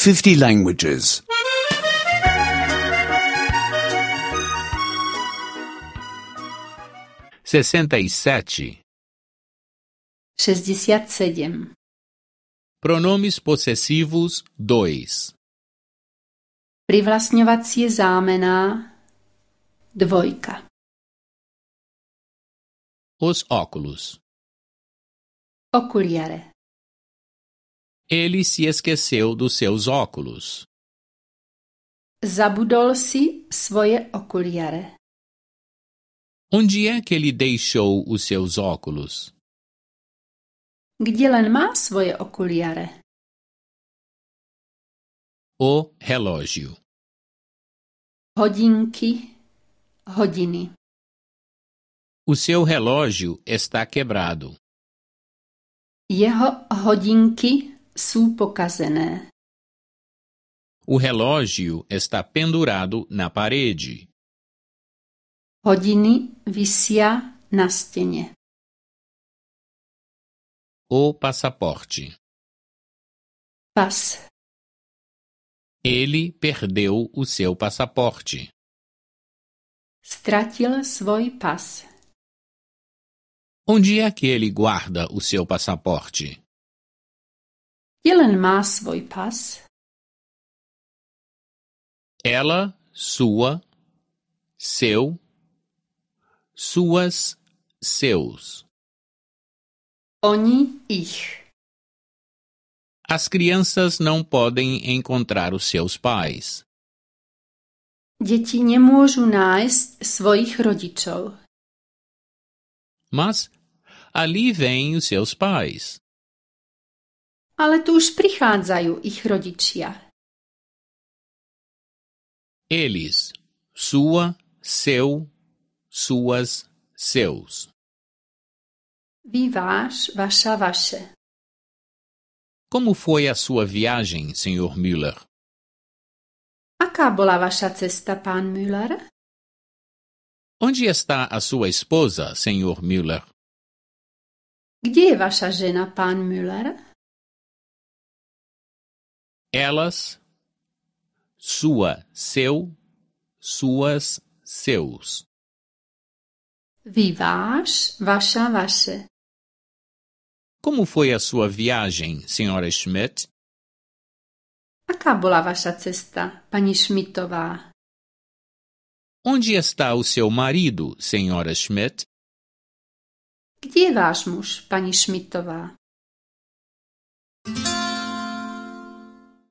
50 languages. 67. 67. Pronomes possessivos 2. Privlastňovací zámená 2. Os óculos. Okuliare. Ele se esqueceu dos seus óculos. Zabudol si svoje okuliare. Onde é que ele deixou os seus óculos? Kde len má svoje okuliare? O relógio. Hodinky, hodiny. O seu relógio está quebrado. Jeho hodinky sú pokazené. O relógio está pendurado na parede. Hodiny visia na stene. O passaporte. Pas. Ele perdeu o seu passaporte. Stratil svoj pas. Onde é que ele guarda o seu passaporte? Kde len má svoj pas? Ela, sua, seu, suas, seus. Oni, ich. As crianças não podem encontrar os seus pais. Deti nemôžu nájsť svojich rodičov. Mas ali vêm os seus pais. Ale tu už prichádzajú ich rodičia. Eles, sua, seu, suas, seus. Vy, váš, vaša, vaše. Como foi a sua viagem, Sr. Müller? Aká bola vaša cesta, pán Müller? Onde está a sua esposa, Sr. Müller? Kde je vaša žena, pán Müller? Elas, sua, seu, suas, seus. Vy, váš, vaša, vaše. Como foi a sua viagem, Sra. Schmidt? Aká bola vaša cesta, pani Schmidtová? Onde está o seu marido, Sra. Schmidt? Kde je váš muž, pani Schmidtová?